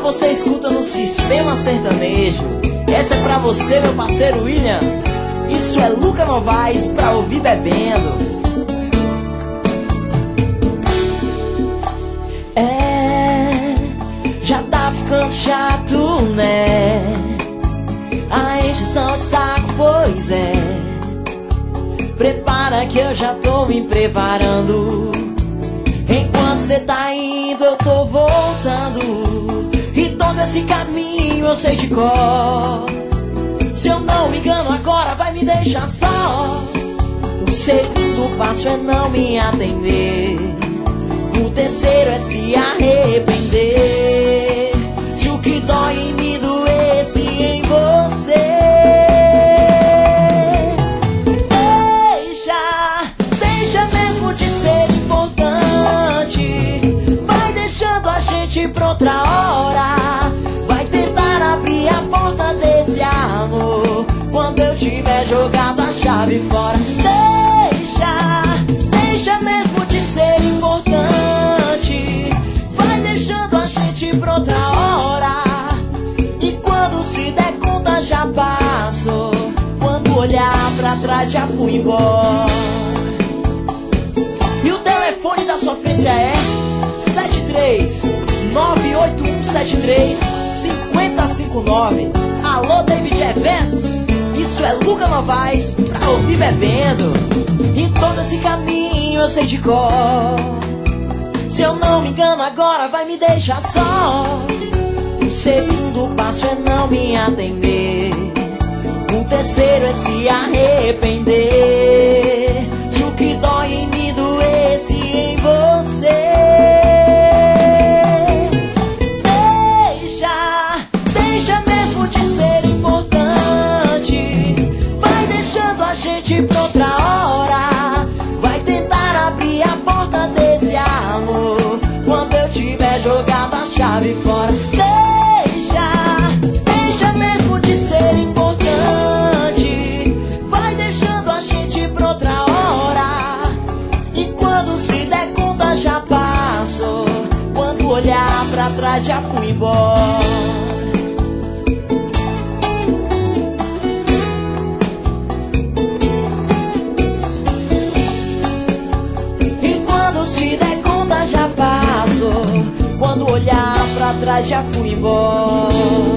você escuta no Sistema Sertanejo. Essa é pra você, meu parceiro William. Isso é Luca Novaes pra ouvir bebendo. Já tá ficando chato, né? A encheção de saco, pois é. Prepara que eu já tô me preparando. Enquanto cê tá indo, eu tô voltando. E todo esse caminho eu sei de cor. Se eu não me engano agora vai me deixar só. O segundo passo é não me atender. O terceiro é se arrepender. Se o que dói em mim doesse em você. Deixa mesmo de ser importante. Vai deixando a gente pra outra hora. Vai tentar abrir a porta desse amor quando eu tiver jogado a chave fora. Deixa mesmo de ser importante. Vai deixando a gente pra outra hora. E quando se der conta já passou. Quando olhar pra trás já fui embora. E o telefone da sofrência é 73981735059. Alô, David Eventos. Isso é Luca Novaes pra ouvir bebendo. Em todo esse caminho eu sei de cor. Se eu não me engano agora vai me deixar só. O segundo passo é não me atender. O terceiro é se arrepender. Se o que dói em mim doesse em você. Deixa mesmo de ser importante. Vai deixando a gente pra outra hora. Vai tentar abrir a porta desse amor quando eu tiver jogado a chave fora. Deixa mesmo de ser importante. Vai deixando a gente pra outra hora. E quando se der conta já passou. Quando olhar pra trás já fui embora. Se der conta já passou. Quando olhar pra trás já fui embora.